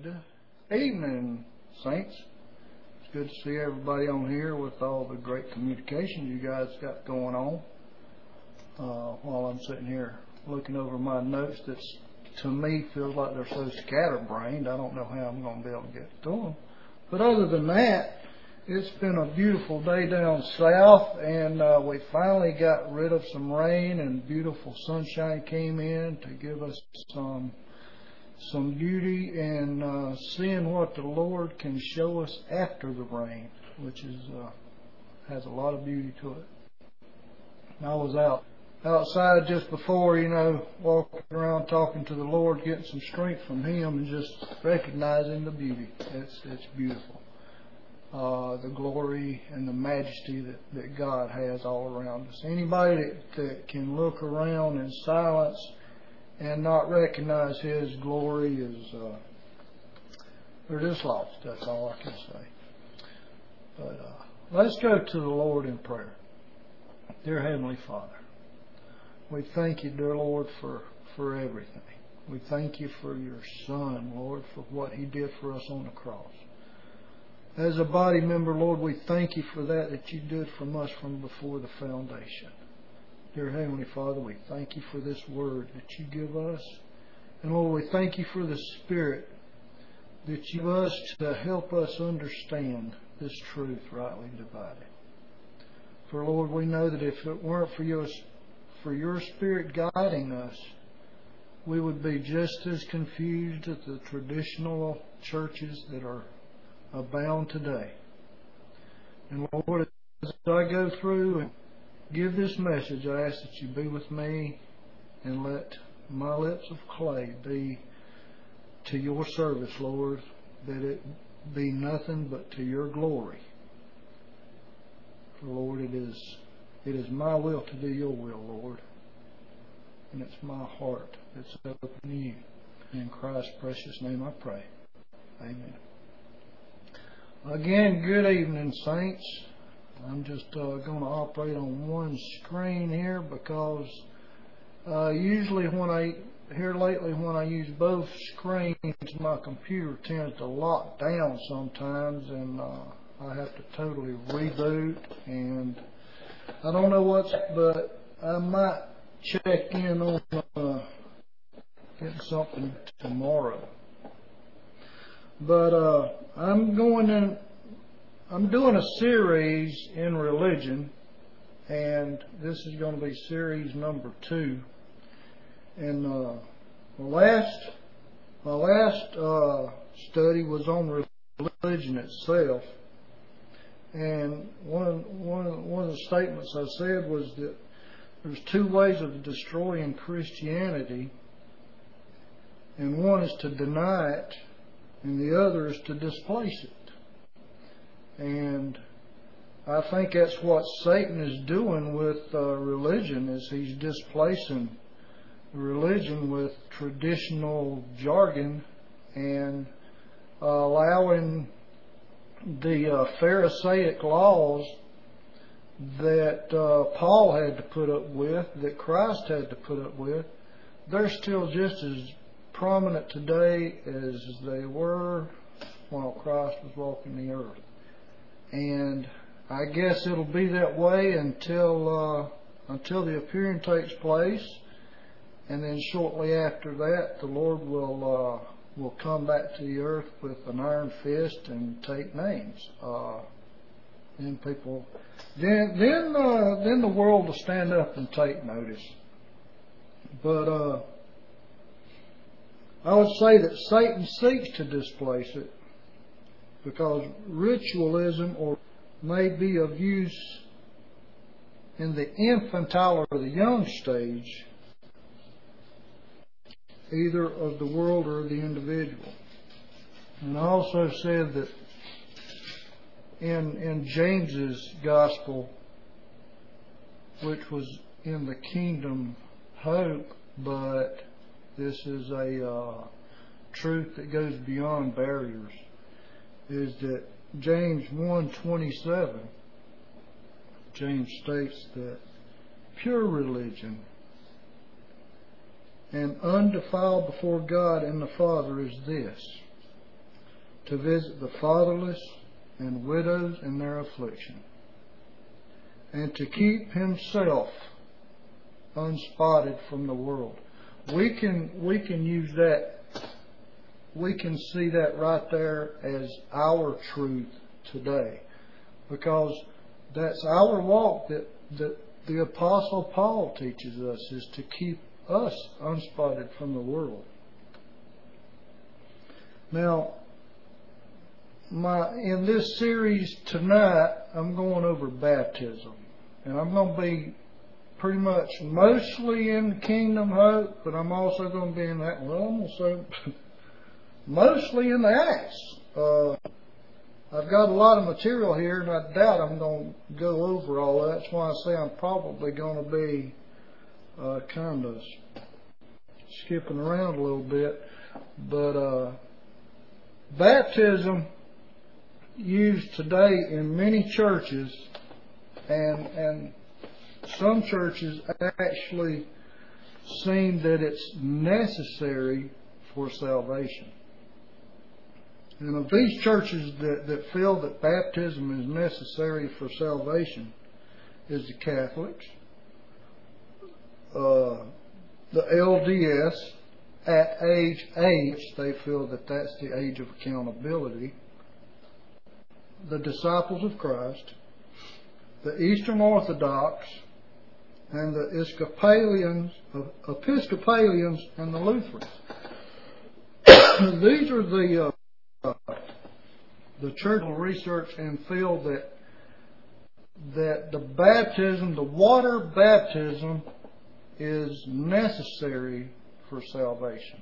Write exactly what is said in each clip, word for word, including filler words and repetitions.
Good evening, saints. It's good to see everybody on here with all the great communication you guys got going on. Uh, while I'm sitting here looking over my notes, that's to me feels like they're so scatterbrained. I don't know how I'm going to be able to get to them. But other than that, it's been a beautiful day down south, and uh, we finally got rid of some rain, and beautiful sunshine came in to give us some some beauty and uh, seeing what the Lord can show us after the rain, which is uh, has a lot of beauty to it. I was out outside just before, you know, walking around talking to the Lord, getting some strength from Him, and just recognizing the beauty. It's it's beautiful. Uh, the glory and the majesty that, that God has all around us. Anybody that, that can look around in silence and not recognize His glory is, uh, they're just lost. That's all I can say. But uh, let's go to the Lord in prayer. Dear Heavenly Father, we thank You, dear Lord, for, for everything. We thank You for Your Son, Lord, for what He did for us on the cross. As a body member, Lord, we thank You for that that You did from us from before the foundation. Dear Heavenly Father, we thank You for this word that You give us. And Lord, we thank You for the Spirit that You give us to help us understand this truth rightly divided. For Lord, we know that if it weren't for Your, for Your Spirit guiding us, we would be just as confused as the traditional churches that are abound today. And Lord, as I go through and give this message, I ask that You be with me and let my lips of clay be to Your service, Lord, that it be nothing but to Your glory. For Lord, it is it is my will to do Your will, Lord. And it's my heart that's open to You. In Christ's precious name I pray. Amen. Again, good evening, saints. I'm just uh, going to operate on one screen here because uh, usually when I, here lately when I use both screens, my computer tends to lock down sometimes, and uh, I have to totally reboot, and I don't know what's, but I might check in on uh, getting something tomorrow. But uh, I'm going in. I'm doing a series in religion, and this is going to be series number two. And uh, the last, my last uh, study was on religion itself, and one of, one of, one of the statements I said was that there's two ways of destroying Christianity, and one is to deny it, and the other is to displace it. And I think that's what Satan is doing with uh, religion, is he's displacing religion with traditional jargon and uh, allowing the uh, Pharisaic laws that uh, Paul had to put up with, that Christ had to put up with. They're still just as prominent today as they were while Christ was walking the earth. And I guess it'll be that way until uh, until the appearing takes place, and then shortly after that, the Lord will uh, will come back to the earth with an iron fist and take names. Uh, then people, then then uh, then the world will stand up and take notice. But uh, I would say that Satan seeks to displace it, because ritualism or may be of use in the infantile or the young stage, either of the world or the individual. And I also said that in in James's gospel, which was in the kingdom hope, but this is a uh, truth that goes beyond barriers, is that James one twenty-seven, James states that pure religion and undefiled before God and the Father is this, to visit the fatherless and widows in their affliction, and to keep himself unspotted from the world. We can we can use that, we can see that right there as our truth today, because that's our walk that, that the Apostle Paul teaches us, is to keep us unspotted from the world. Now, my in this series tonight, I'm going over baptism. And I'm going to be pretty much mostly in Kingdom Hope, but I'm also going to be in that, well, I'm going to say mostly in the Acts. Uh, I've got a lot of material here, and I doubt I'm going to go over all that. That's why I say I'm probably going to be uh, kind of skipping around a little bit. But uh, baptism used today in many churches, and and some churches actually seem that it's necessary for salvation. And of these churches that, that feel that baptism is necessary for salvation is the Catholics, uh, the L D S. At age eight, they feel that that's the age of accountability. The Disciples of Christ, the Eastern Orthodox, and the Episcopalians, Episcopalians and the Lutherans. These are the uh, the church will research and feel that that the baptism, the water baptism, is necessary for salvation.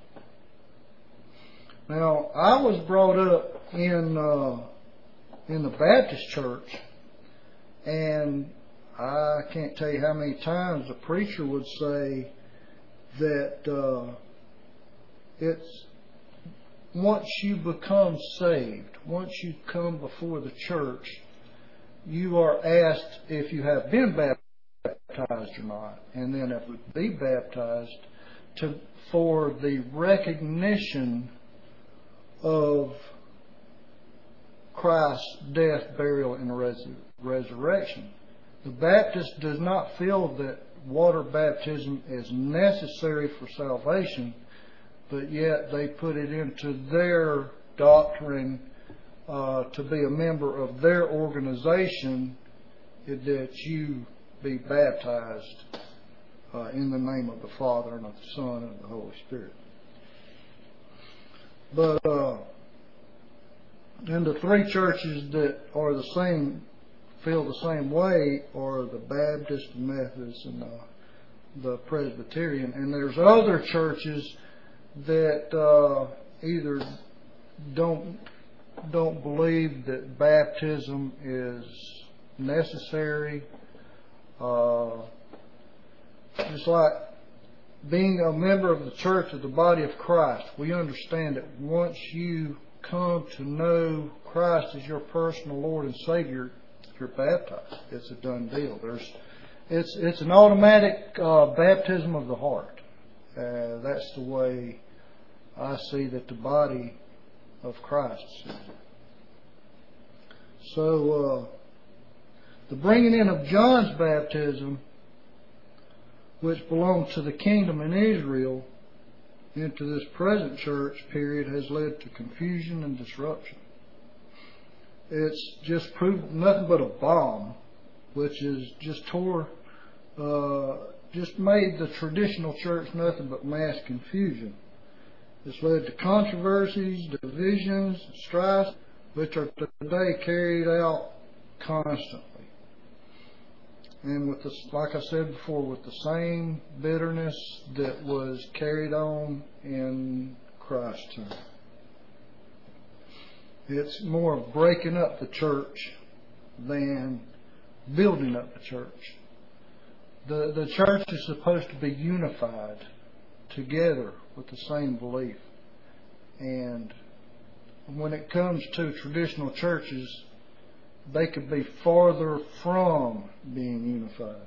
Now, I was brought up in uh, in the Baptist church, and I can't tell you how many times the preacher would say that uh, it's once you become saved, once you come before the church, you are asked if you have been baptized or not, and then if you be baptized to for the recognition of Christ's death, burial, and res- resurrection. The Baptist does not feel that water baptism is necessary for salvation, but yet they put it into their doctrine uh, to be a member of their organization, that you be baptized uh, in the name of the Father and of the Son and of the Holy Spirit. But uh, and the three churches that are the same, feel the same way, are the Baptist, the Methodist, and the, the Presbyterian. And there's other churches that uh, either don't don't believe that baptism is necessary. Uh, just like being a member of the church of the body of Christ, we understand that once you come to know Christ as your personal Lord and Savior, you're baptized. It's a done deal. There's, it's it's an automatic uh, baptism of the heart. Uh, that's the way I see that the body of Christ sees it. So uh, the bringing in of John's baptism, which belonged to the kingdom in Israel, into this present church period, has led to confusion and disruption. It's just proved nothing but a bomb, which is just tore, uh, just made the traditional church nothing but mass confusion. It's led to controversies, divisions, strife, which are today carried out constantly. And with this, like I said before, with the same bitterness that was carried on in Christ's time. It's more of breaking up the church than building up the church. The the church is supposed to be unified together with the same belief. And when it comes to traditional churches, they could be farther from being unified.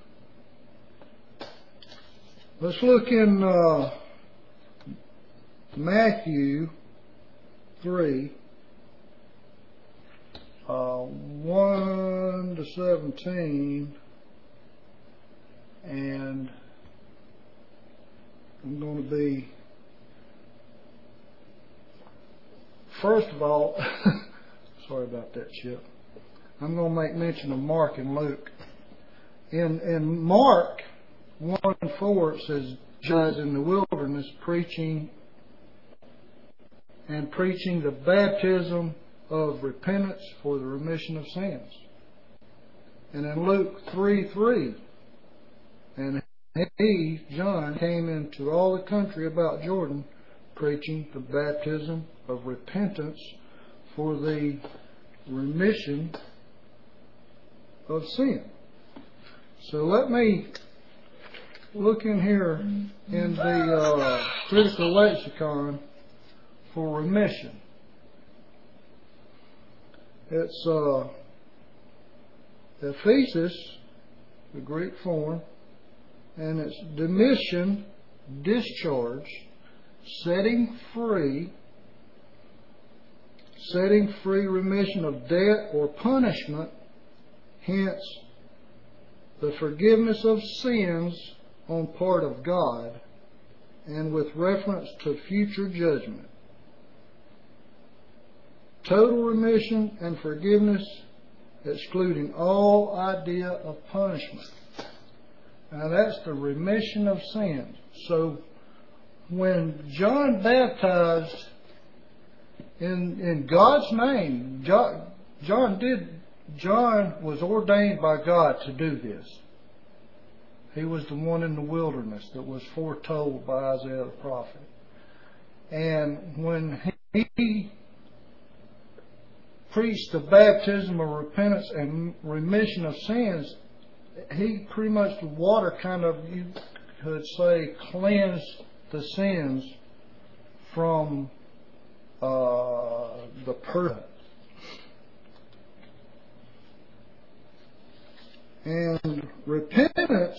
Let's look in uh, Matthew three, uh, one to seventeen, and I'm going to be, first of all, sorry about that, Chip. I'm going to make mention of Mark and Luke. In, in Mark one and four, it says, John in the wilderness preaching and preaching the baptism of repentance for the remission of sins. And in Luke three three, and he, John, came into all the country about Jordan, preaching the baptism of repentance for the remission of sin. So let me look in here in the uh, critical lexicon for remission. It's uh, Ephesus, the Greek form, and it's demission, discharge, setting free, setting free, remission of debt or punishment, hence the forgiveness of sins on part of God, and with reference to future judgment. Total remission and forgiveness, excluding all idea of punishment. Now that's the remission of sins. So when John baptized in in God's name, John, John did John was ordained by God to do this. He was the one in the wilderness that was foretold by Isaiah the prophet. And when he preached the baptism of repentance and remission of sins, he pretty much, the water kind of, you could say, cleansed the sins from uh, the person. And repentance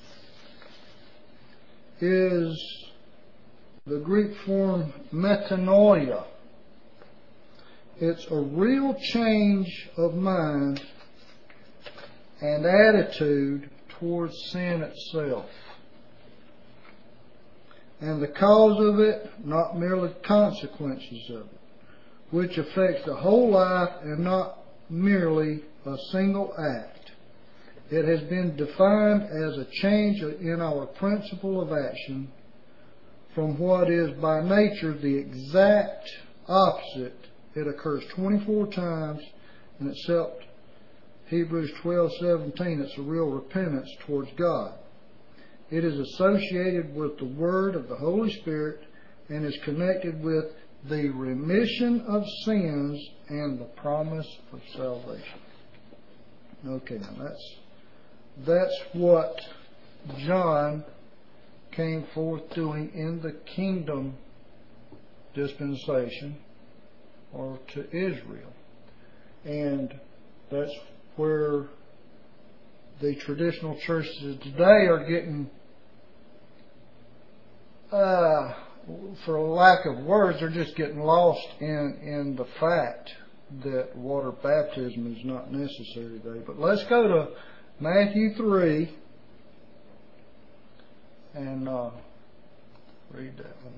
is the Greek form metanoia. It's a real change of mind and attitude towards sin itself. And the cause of it, not merely consequences of it, which affects the whole life and not merely a single act. It has been defined as a change in our principle of action from what is by nature the exact opposite. It occurs twenty-four times, and except Hebrews twelve seventeen, it's a real repentance towards God. It is associated with the Word of the Holy Spirit and is connected with the remission of sins and the promise of salvation. Okay, now that's that's what John came forth doing in the kingdom dispensation, or to Israel. And that's where the traditional churches today are getting, uh, for lack of words, they're just getting lost in, in the fact that water baptism is not necessary today. But let's go to Matthew three and uh, read that one.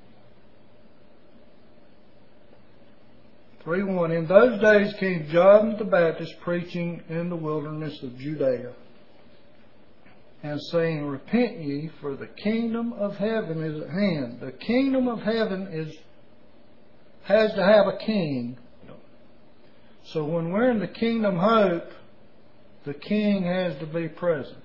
three one. In those days came John the Baptist preaching in the wilderness of Judea, and saying, Repent ye, for the kingdom of heaven is at hand. The kingdom of heaven is has to have a king. So when we're in the kingdom hope, the king has to be present.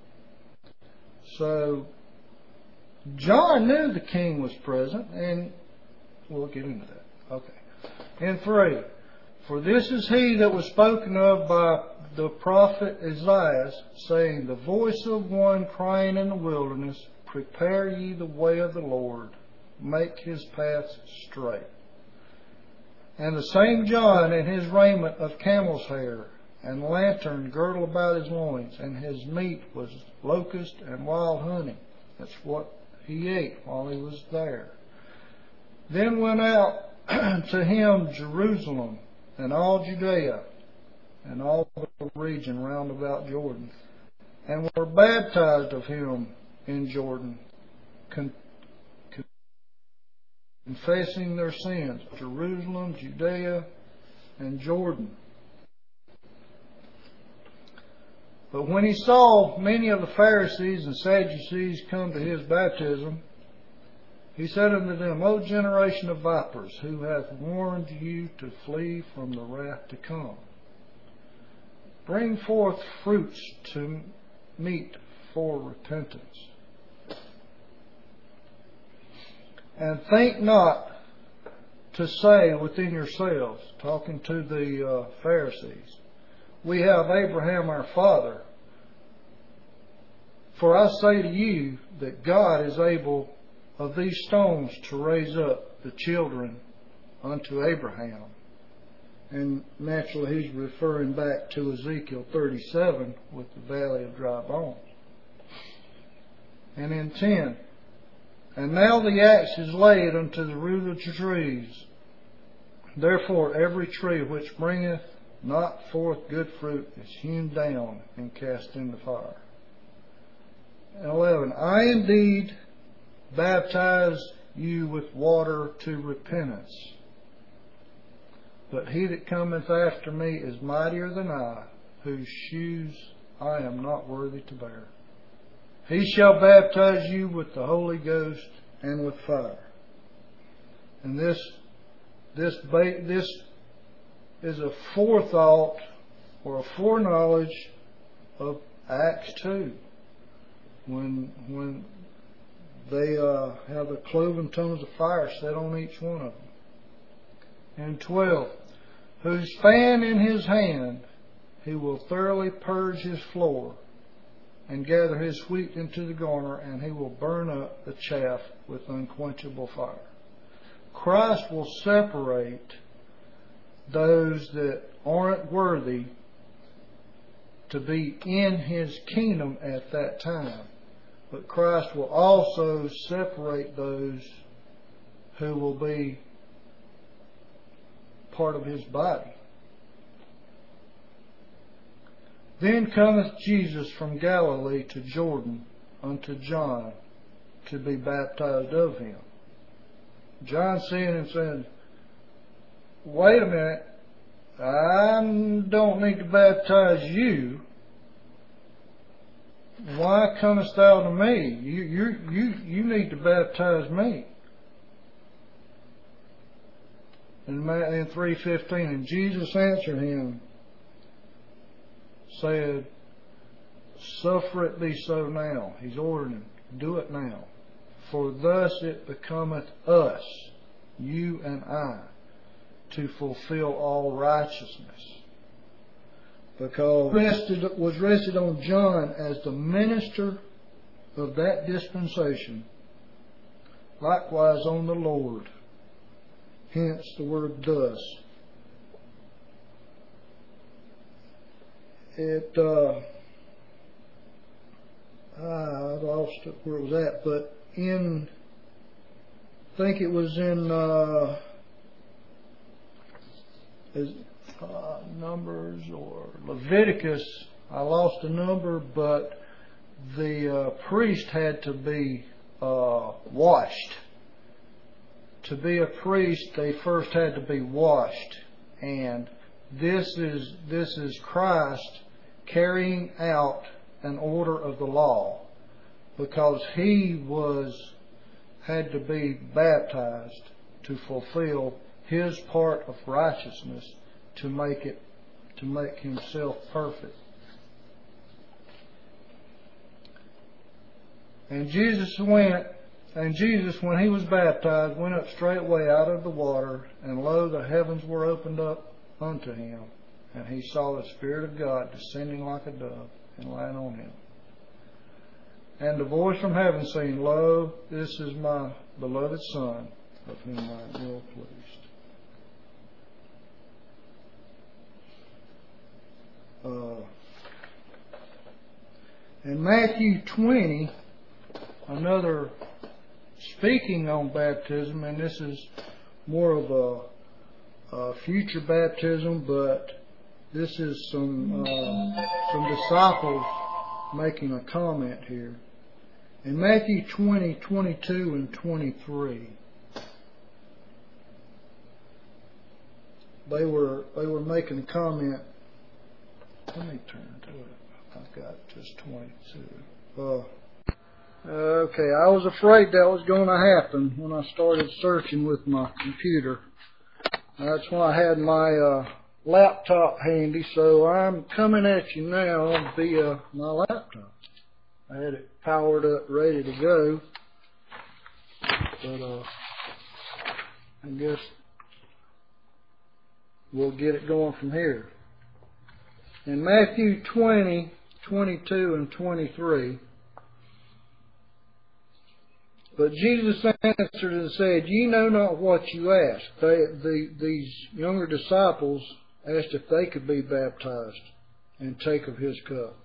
So John knew the king was present, and we'll get into that. Okay. And three, for this is he that was spoken of by the prophet Isaiah, saying, The voice of one crying in the wilderness, Prepare ye the way of the Lord, make his paths straight. And the same John in his raiment of camel's hair, and lantern girdle about his loins, and his meat was locust and wild honey. That's what he ate while he was there. Then went out to him Jerusalem and all Judea and all the region round about Jordan, and were baptized of him in Jordan, con- confessing their sins. Jerusalem, Judea, and Jordan. But when he saw many of the Pharisees and Sadducees come to his baptism, he said unto them, O generation of vipers, who hath warned you to flee from the wrath to come? Bring forth fruits to meet for repentance. And think not to say within yourselves, talking to the uh, Pharisees, we have Abraham our father. For I say to you that God is able of these stones to raise up the children unto Abraham. And naturally he's referring back to Ezekiel thirty-seven with the valley of dry bones. And in ten, and now the axe is laid unto the root of the trees. Therefore every tree which bringeth not forth good fruit is hewn down and cast into fire. And eleven, I indeed baptize you with water to repentance. But he that cometh after me is mightier than I, whose shoes I am not worthy to bear. He shall baptize you with the Holy Ghost and with fire. And this, this, this is a forethought or a foreknowledge of Acts two, when when they uh, have the cloven tongues of fire set on each one of them. And twelve, whose fan in his hand he will thoroughly purge his floor, and gather his wheat into the garner, and he will burn up the chaff with unquenchable fire. Christ will separate those that aren't worthy to be in his kingdom at that time. But Christ will also separate those who will be part of his body. Then cometh Jesus from Galilee to Jordan unto John to be baptized of him. John seeing him said, wait a minute, I don't need to baptize you. Why comest thou to me? You, you, you, you need to baptize me. In three fifteen, and Jesus answered him, said, suffer it be so now. He's ordering, do it now. For thus it becometh us, you and I, to fulfill all righteousness. Because rested, was rested on John as the minister of that dispensation, likewise on the Lord. Hence the word thus. It, uh, I lost it where it was at, but in, I think it was in, uh, is, uh, Numbers or Leviticus, I lost the number, but the uh, priest had to be uh, washed. To be a priest, they first had to be washed, and this is this is Christ carrying out an order of the law, because he was had to be baptized to fulfill his part of righteousness, to make it to make himself perfect. And Jesus went. And Jesus, when he was baptized, went up straightway out of the water, and lo, the heavens were opened up unto him, and he saw the Spirit of God descending like a dove and lying on him. And the voice from heaven saying, Lo, this is my beloved Son, of whom I am well pleased. Uh, in Matthew twenty, another speaking on baptism, and this is more of a, a future baptism, but this is some uh, some disciples making a comment here. In Matthew twenty, twenty-two, and twenty-three, they were they were making a comment. Let me turn to it. I've got just twenty-two. Uh, okay, I was afraid that was going to happen when I started searching with my computer. That's why I had my uh, laptop handy, so I'm coming at you now via my laptop. I had it powered up, ready to go, but uh, I guess we'll get it going from here. In Matthew twenty, twenty-two, and twenty-three, but Jesus answered and said, "Ye know not what you ask." They, the, these younger disciples asked if they could be baptized and take of his cup.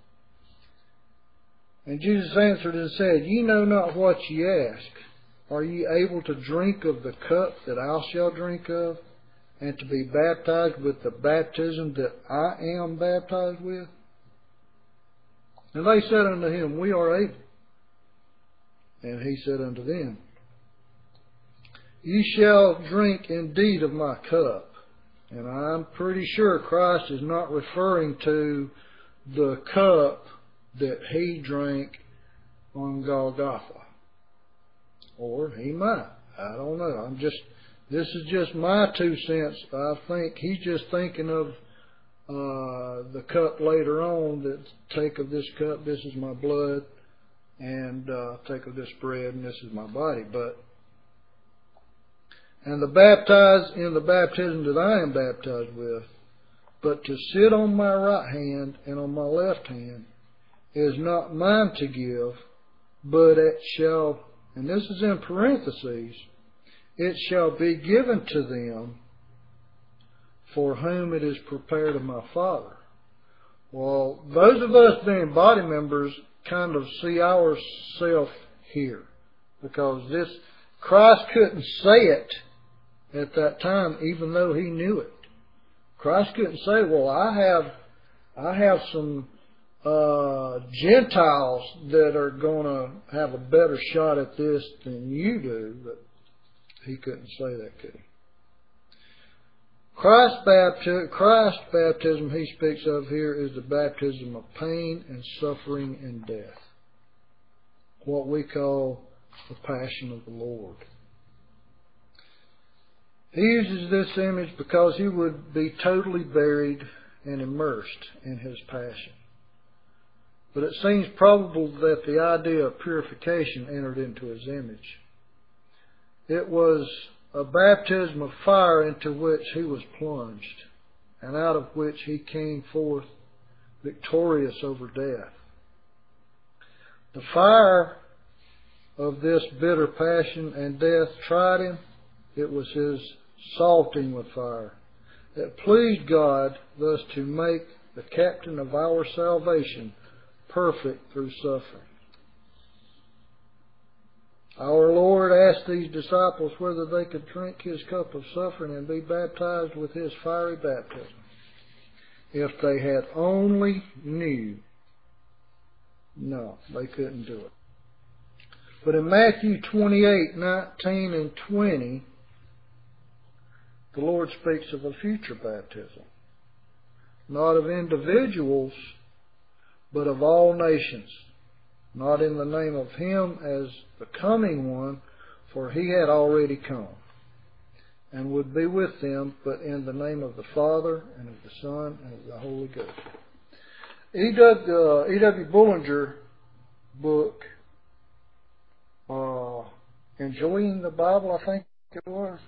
And Jesus answered and said, "Ye know not what ye ask. Are ye able to drink of the cup that I shall drink of, and to be baptized with the baptism that I am baptized with?" And they said unto him, "We are able." And he said unto them, "Ye shall drink indeed of my cup." And I'm pretty sure Christ is not referring to the cup that he drank on Golgotha. Or he might. I don't know. I'm just, this is just my two cents. I think he's just thinking of uh, the cup later on, that take of this cup, this is my blood, and uh, take of this bread, and this is my body. But and the baptize in the baptism that I am baptized with, but to sit on my right hand and on my left hand is not mine to give, but it shall, and this is in parentheses, it shall be given to them for whom it is prepared of my Father. Well, those of us being body members kind of see ourselves here, because this, Christ couldn't say it at that time, even though he knew it. Christ couldn't say, "Well, I have, I have some uh, Gentiles that are going to have a better shot at this than you do," but he couldn't say that, could he? Christ's baptism, Christ's baptism he speaks of here is the baptism of pain and suffering and death, what we call the passion of the Lord. He uses this image because he would be totally buried and immersed in his passion. But it seems probable that the idea of purification entered into his image. It was a baptism of fire into which he was plunged, and out of which he came forth victorious over death. The fire of this bitter passion and death tried him. It was his salting with fire that pleased God thus to make the captain of our salvation perfect through suffering. Our Lord asked these disciples whether they could drink his cup of suffering and be baptized with his fiery baptism. If they had only knew. No, they couldn't do it. But in Matthew twenty-eight, nineteen, and twenty, the Lord speaks of a future baptism. Not of individuals, but of all nations. Not in the name of him as the coming one, for he had already come, and would be with them, but in the name of the Father, and of the Son, and of the Holy Ghost. E W Bullinger book, uh, Enjoying the Bible, I think it was,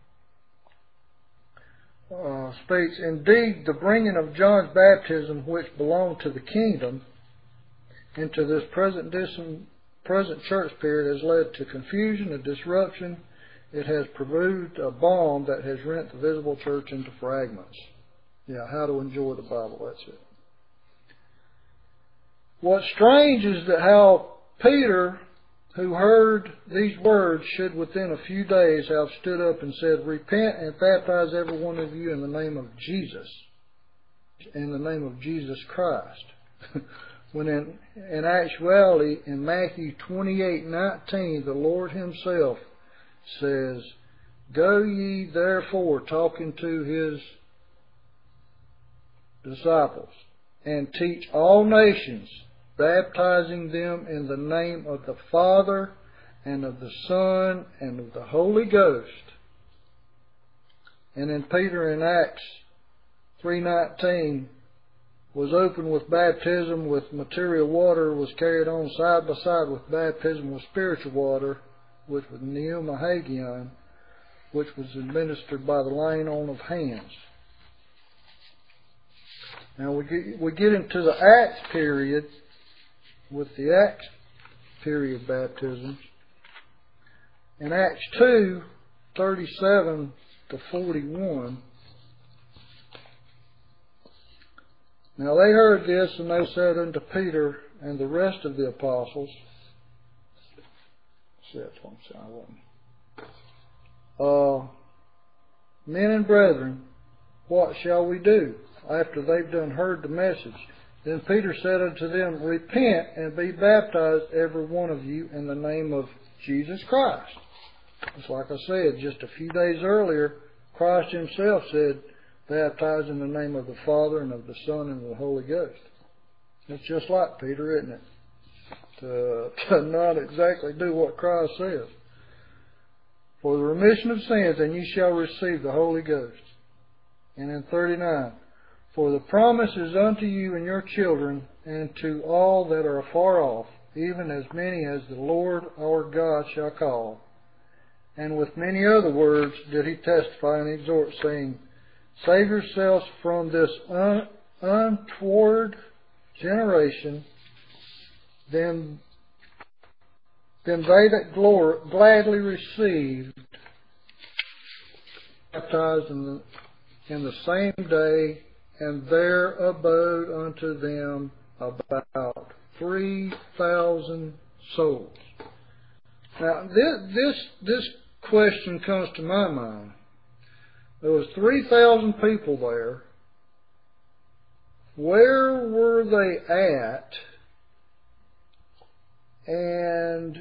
uh, states, "Indeed, the bringing of John's baptism, which belonged to the kingdom, into this present dis- present church period has led to confusion and disruption. It has proved a bomb that has rent the visible church into fragments." Yeah, how to enjoy the Bible, that's it. What's strange is that how Peter who heard these words should within a few days have stood up and said, Repent and baptize every one of you in the name of Jesus, in the name of Jesus Christ. When in, in actuality, in Matthew twenty-eight nineteen, the Lord Himself says, Go ye therefore, talking to His disciples, and teach all nations, baptizing them in the name of the Father, and of the Son, and of the Holy Ghost. And then Peter in Acts three nineteen was opened with baptism with material water, was carried on side by side with baptism with spiritual water, which was pneuma hagion, which was administered by the laying on of hands. Now we get, we get into the Acts period with the Acts period baptisms. In Acts two, thirty-seven to forty-one, now they heard this, and they said unto Peter and the rest of the apostles, uh, Men and brethren, what shall we do? After they've done heard the message. Then Peter said unto them, Repent and be baptized every one of you in the name of Jesus Christ. It's like I said, just a few days earlier, Christ Himself said, Baptize in the name of the Father and of the Son and of the Holy Ghost. It's just like Peter, isn't it? To, to not exactly do what Christ says. For the remission of sins, and ye shall receive the Holy Ghost. And in thirty-nine, For the promise is unto you and your children, and to all that are afar off, even as many as the Lord our God shall call. And with many other words did He testify and exhort, saying, Save yourselves from this un- untoward generation. Then, then they that glor- gladly received, baptized in the, in the same day, and there abode unto them about three thousand souls. Now, this, this this question comes to my mind. There was three thousand people there. Where were they at? And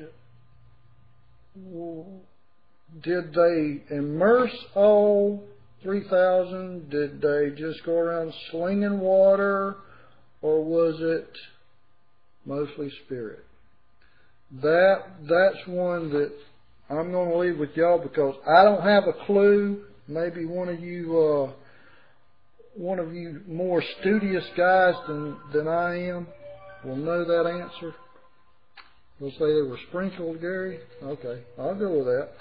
did they immerse all three thousand? Did they just go around slinging water? Or was it mostly spirit? That that's one that I'm going to leave with y'all because I don't have a clue. Maybe one of you, uh, one of you more studious guys than than I am will know that answer. They'll say they were sprinkled, Gary. Okay, I'll go with that.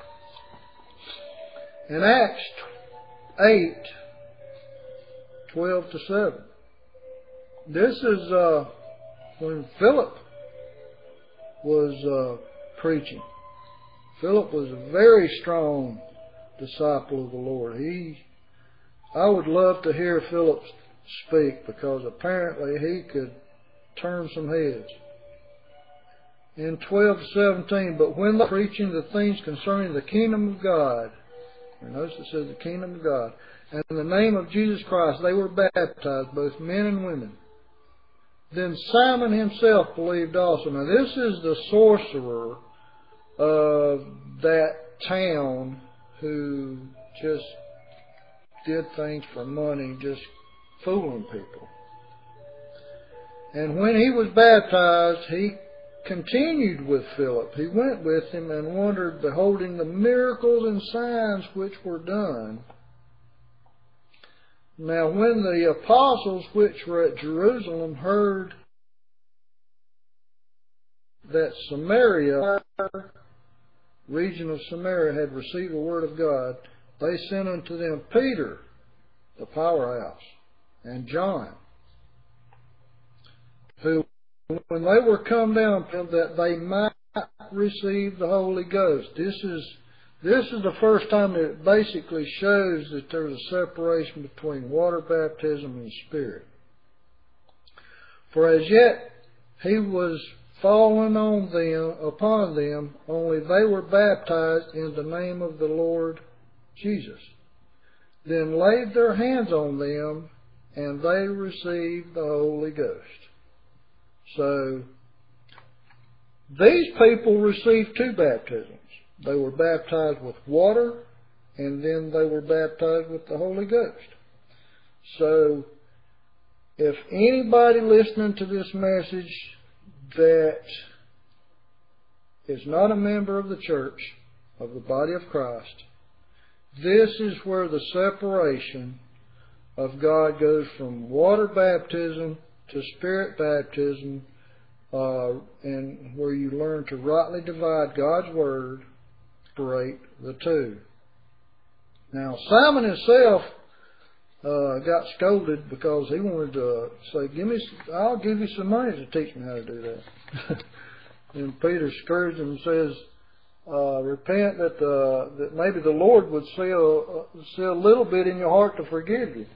In Acts eight, twelve to seven, this is uh, when Philip was uh, preaching. Philip was a very strong disciple of the Lord. He, I would love to hear Philip speak because apparently he could turn some heads. In twelve to seventeen, but when they were preaching the things concerning the kingdom of God, notice it says the kingdom of God, and in the name of Jesus Christ, they were baptized, both men and women. Then Simon himself believed also. Now this is the sorcerer of that town who just did things for money, just fooling people. And when he was baptized, he continued with Philip. He went with him and wondered, beholding the miracles and signs which were done. Now when the apostles which were at Jerusalem heard that Samaria, region of Samaria, had received the word of God, they sent unto them Peter, the powerhouse, and John, who, when they were come down, that they might receive the Holy Ghost. This is this is the first time that it basically shows that there's a separation between water baptism and spirit. For as yet he was fallen on them, upon them, only they were baptized in the name of the Lord Jesus. Then laid their hands on them, and they received the Holy Ghost. So, these people received two baptisms. They were baptized with water, and then they were baptized with the Holy Ghost. So, if anybody listening to this message that is not a member of the church, of the body of Christ, this is where the separation of God goes from water baptism to spirit baptism, uh, and where you learn to rightly divide God's Word, separate the two. Now, Simon himself uh, got scolded because he wanted to say, "Give me, I'll give you some money to teach me how to do that." And Peter scourged him and says, uh, "Repent that the, that maybe the Lord would see a, see a little bit in your heart to forgive you."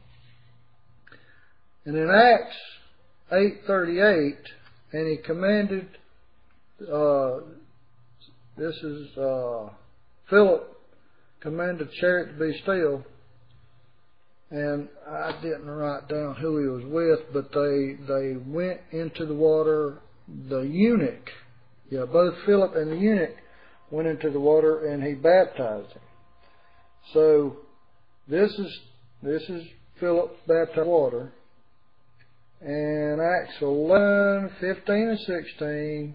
And in Acts eight thirty-eight, and he commanded, uh, this is uh, Philip commanded the chariot to be still. And I didn't write down who he was with, but they they went into the water. The eunuch, yeah, both Philip and the eunuch went into the water, and he baptized him. So this is this is Philip baptized in water. And Acts eleven, fifteen, and sixteen.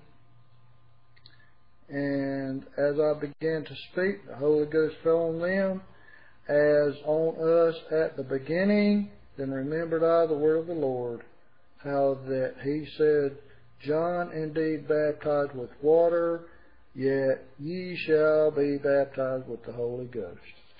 And as I began to speak, the Holy Ghost fell on them as on us at the beginning. Then remembered I the word of the Lord, how that he said, John indeed baptized with water, yet ye shall be baptized with the Holy Ghost.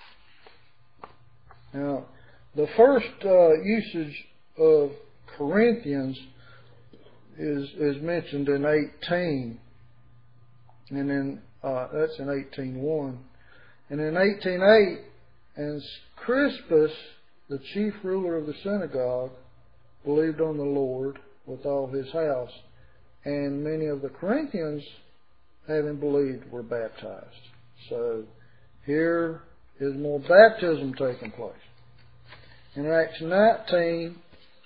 Now, the first uh, usage of Corinthians is is mentioned in eighteen, and then uh, that's in eighteen one, and in eighteen eight, and Crispus, the chief ruler of the synagogue, believed on the Lord with all his house, and many of the Corinthians, having believed, were baptized. So here is more baptism taking place. In Acts nineteen,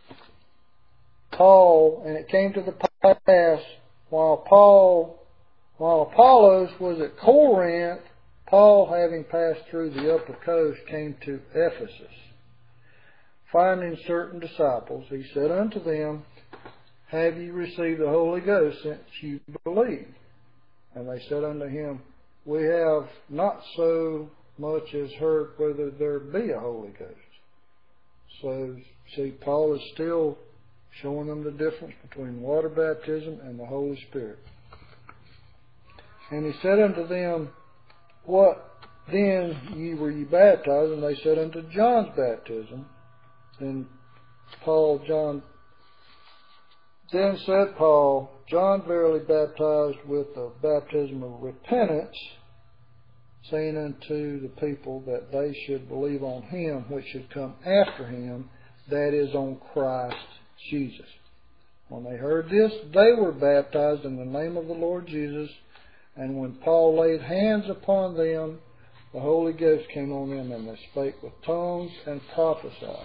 Paul, and it came to the pass while Paul, while Apollos was at Corinth, Paul, having passed through the upper coast, came to Ephesus. Finding certain disciples, he said unto them, Have ye received the Holy Ghost since you believed? And they said unto him, We have not so much as heard whether there be a Holy Ghost. So, see, Paul is still showing them the difference between water baptism and the Holy Spirit. And he said unto them, What then ye were ye baptized? And they said unto John's baptism. Then Paul, John, then said Paul, John verily baptized with the baptism of repentance, saying unto the people that they should believe on him which should come after him, that is, on Christ Jesus. When they heard this, they were baptized in the name of the Lord Jesus. And when Paul laid hands upon them, the Holy Ghost came on them, and they spake with tongues and prophesied.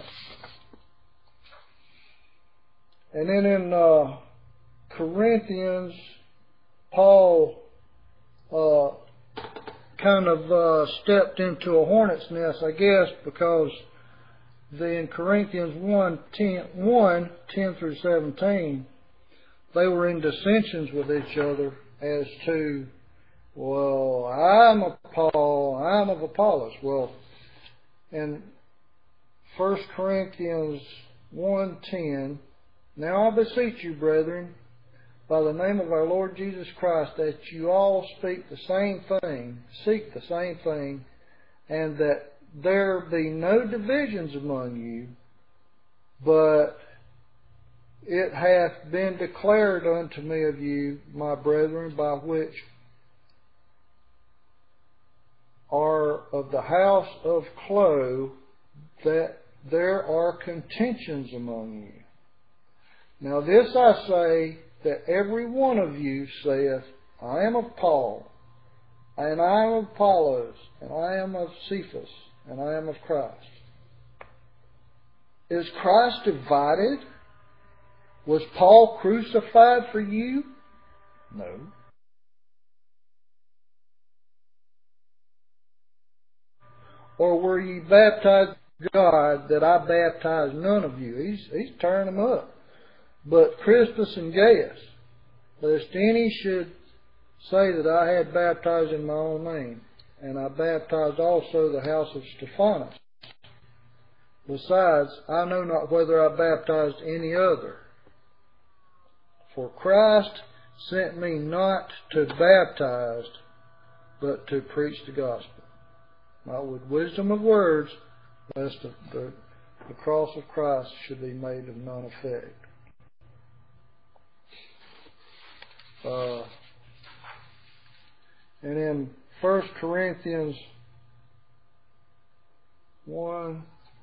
And then in uh, Corinthians, Paul uh, kind of uh, stepped into a hornet's nest, I guess, because the, in Corinthians one, ten, one, ten through seventeen, they were in dissensions with each other as to, well, I'm of Paul, I'm of Apollos. Well, in First Corinthians one ten, Now I beseech you, brethren, by the name of our Lord Jesus Christ, that you all speak the same thing, seek the same thing, and that there be no divisions among you, but it hath been declared unto me of you, my brethren, by which are of the house of Chloe, that there are contentions among you. Now this I say that every one of you saith, I am of Paul, and I am of Apollos, and I am of Cephas, and I am of Christ. Is Christ divided? Was Paul crucified for you? No. Or were ye baptized in God that I baptized none of you? He's, he's turning them up. But Crispus and Gaius, lest any should say that I had baptized in my own name, and I baptized also the house of Stephanas. Besides, I know not whether I baptized any other. For Christ sent me not to baptize, but to preach the gospel, not with wisdom of words, lest the, the, the cross of Christ should be made of none effect. Uh, and in First Corinthians one,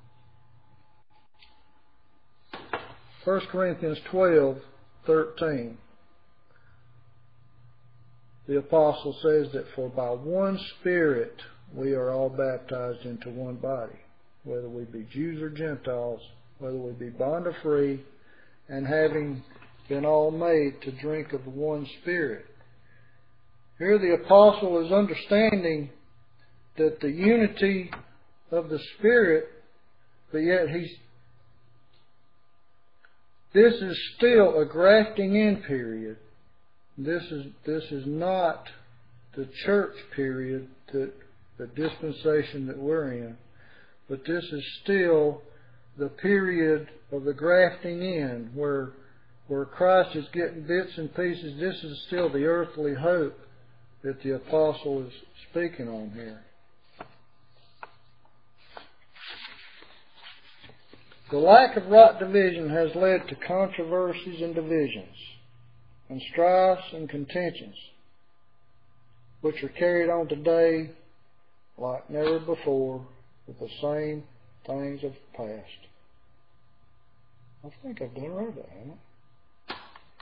First Corinthians twelve, thirteen, the apostle says that for by one Spirit we are all baptized into one body, whether we be Jews or Gentiles, whether we be bond or free, and having been all made to drink of the one Spirit. Here the apostle is understanding that the unity of the Spirit, but yet he's this is still a grafting in period. This is this is not the church period, that the dispensation that we're in, but this is still the period of the grafting in, where where Christ is getting bits and pieces. This is still the earthly hope that the apostle is speaking on here. The lack of right division has led to controversies and divisions, and strifes and contentions, which are carried on today like never before with the same things of the past. I think I've done right there, haven't I?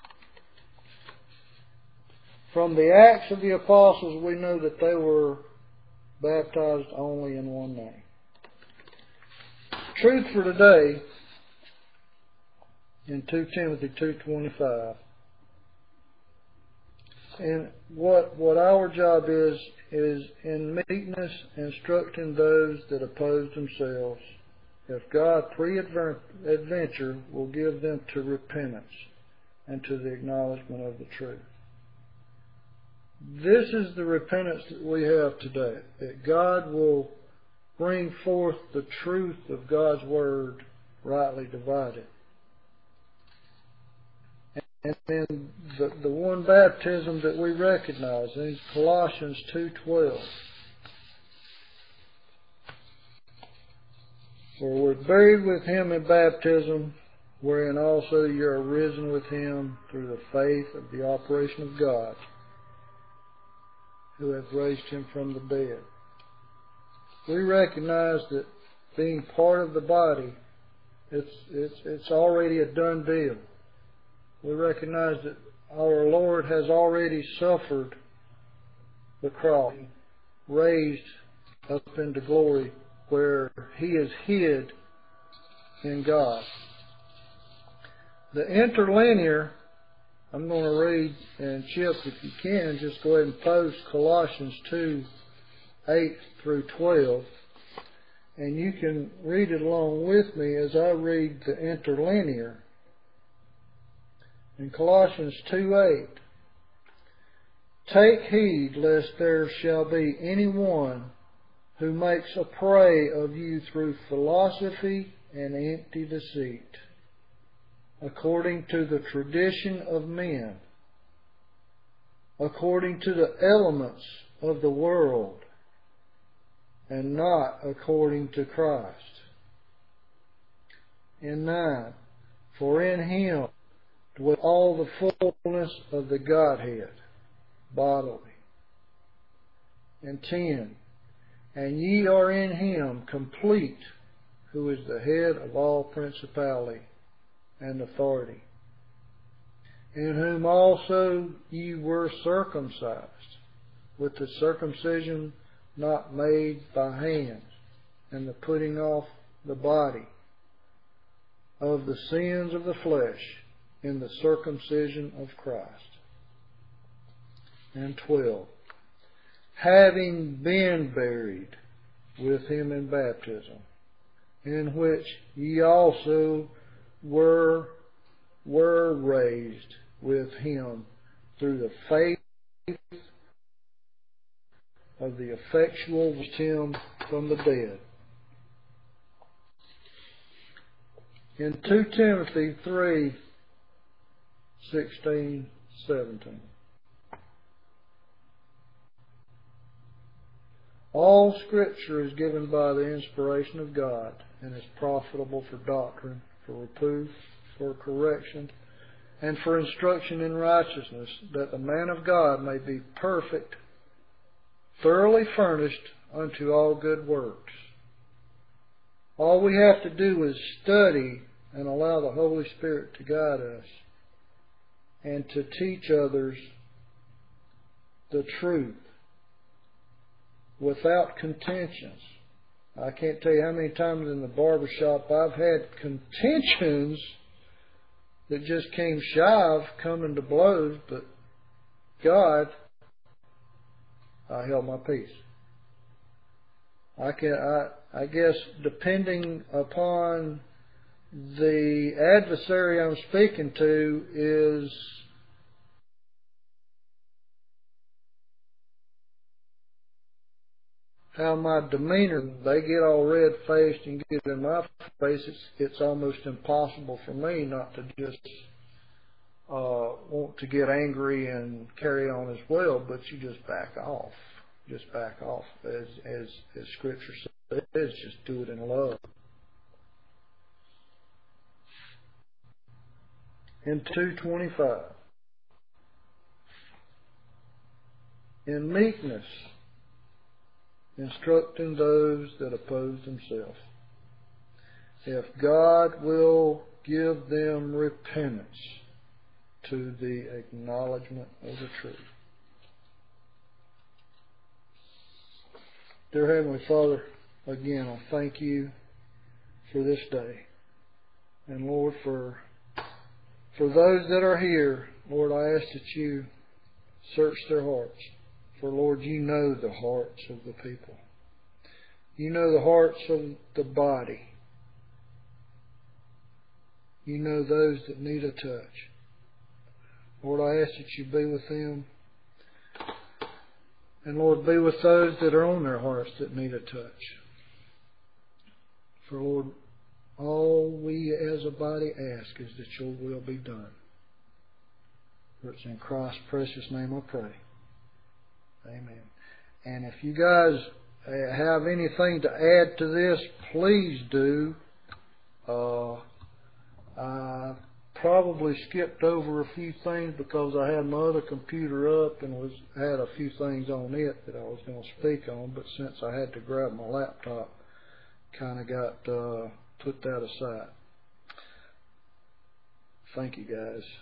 From the Acts of the Apostles, we know that they were baptized only in one name. Truth for today, in Second Timothy two twenty-five, and what what our job is, is in meekness instructing those that oppose themselves, if God pre-adventure will give them to repentance and to the acknowledgement of the truth. This is the repentance that we have today, that God will bring forth the truth of God's Word rightly divided. And then the, the one baptism that we recognize is Colossians two twelve, where we're buried with Him in baptism, wherein also you are risen with Him through the faith of the operation of God, who hath raised Him from the dead. We recognize that being part of the body, it's it's it's already a done deal. We recognize that our Lord has already suffered the cross, raised up into glory, where He is hid in God. The interlinear, I'm going to read, and Chip, if you can, just go ahead and post Colossians two, eight through twelve, and you can read it along with me as I read the interlinear. In Colossians two eight, take heed lest there shall be any one who makes a prey of you through philosophy and empty deceit, according to the tradition of men, according to the elements of the world, and not according to Christ. In nine, for in Him dwell all the fullness of the Godhead bodily. And ten, and ye are in Him complete, who is the head of all principality and authority. in whom also ye were circumcised, with the circumcision not made by hands, and the putting off the body of the sins of the flesh in the circumcision of Christ. And twelve, having been buried with him in baptism, in which ye also were were raised with him through the faith of the effectual raised him from the dead. In two Timothy three, sixteen, seventeen. All Scripture is given by the inspiration of God, and is profitable for doctrine, for reproof, for correction, and for instruction in righteousness, that the man of God may be perfect, thoroughly furnished unto all good works. All we have to do is study and allow the Holy Spirit to guide us and to teach others the truth without contentions. I can't tell you how many times in the barber shop I've had contentions that just came shy of coming to blows, but God, I held my peace. I can, I, I guess, depending upon the adversary I'm speaking to is how my demeanor, they get all red-faced and get in my face, it's, it's almost impossible for me not to just uh, want to get angry and carry on as well, but you just back off. Just back off. As, as, as Scripture says, just do it in love. In two twenty-five, in meekness, instructing those that oppose themselves, if God will give them repentance to the acknowledgement of the truth. Dear Heavenly Father, again, I thank you for this day. And Lord, for, for those that are here, Lord, I ask that you search their hearts. For, Lord, you know the hearts of the people. You know the hearts of the body. You know those that need a touch. Lord, I ask that you be with them. And, Lord, be with those that are on their hearts that need a touch. For, Lord, all we as a body ask is that your will be done. For it's in Christ's precious name I pray. Amen. And if you guys have anything to add to this, please do. Uh, I probably skipped over a few things because I had my other computer up and was had a few things on it that I was going to speak on. But since I had to grab my laptop, kind of got uh, put that aside. Thank you, guys.